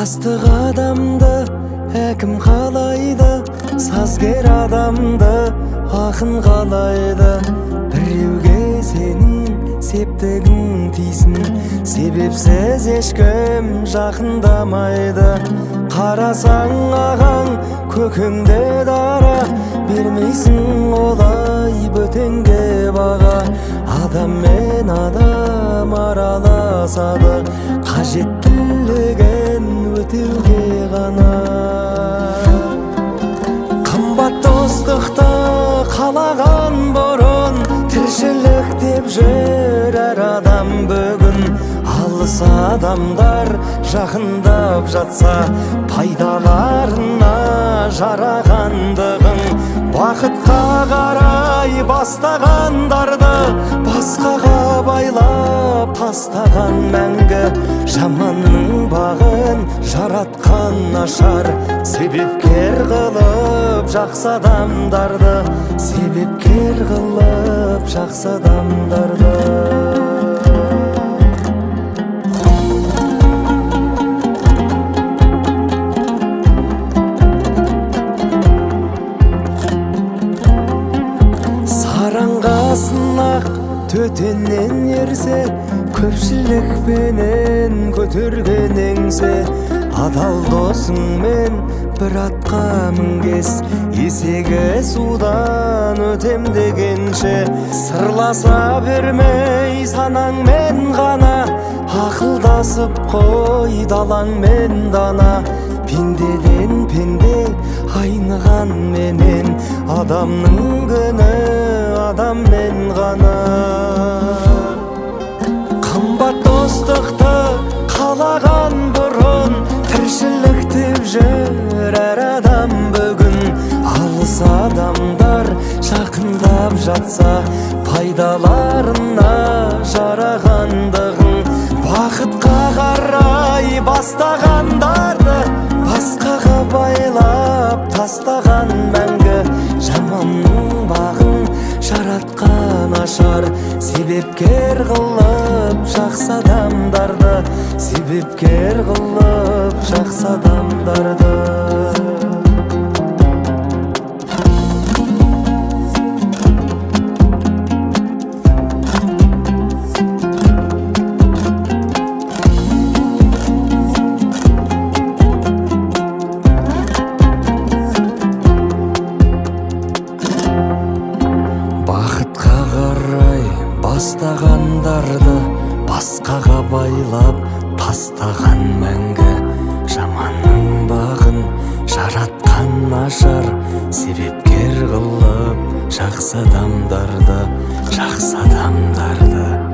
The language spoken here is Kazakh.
Бастық адамды әкім қалайды, сазгер адамды ақын қалайды. Біреуге сенің септігің тисін, себепсіз ешкім жақындамайды. Қарасаң ағаң көкіңде дара, бермейсің олай бөтенге баға. Адам мен адам араласады, қажеттілігін өтеуге ғана. Қымбат достықты қалаған бұрын, тіршілік деп жүр әр адам бүгін. Алыс адамдар жақындап жатса, пайдаларына жарағандығың. Бақытқа қарай бастағандарды басқаға байлап тастаған мәңгі. Жаманның бағын жаратқан нашар, себепкер қылып жақсы адамдарды, себепкер қылып жақсы адамдарды. Сынақ төтеннен ерсе, көпшілікпенен көтерген еңсе. Адал досыңмен бір атқа мінгес, есегі судан өтем дегенше. Сырласа бермей санаңмен ғана, ақылдасып қой далаңмен дана. Пендеден пенде айныған менен, адамның күні адаммен ғана. Қымбат достықты қалаған бұрын, тіршілік деп жүр әр адам бүгін. Алыс адамдар жақындап жатса, пайдаларына жарағандығың. Бақытқа қарай бастағандарды басқаға байлап тастаған мәңгі. Жаманның бағын жаратқан ашар, себепкер қылып жақсы адамдарды, себепкер қылып жақсы адамдарды. Бақытқа қарай бастағандарды басқаға байлап тастаған мәңгі. Жаманның бағын жаратқан нашар, себепкер қылып жақсы адамдарды, жақсы адамдарды.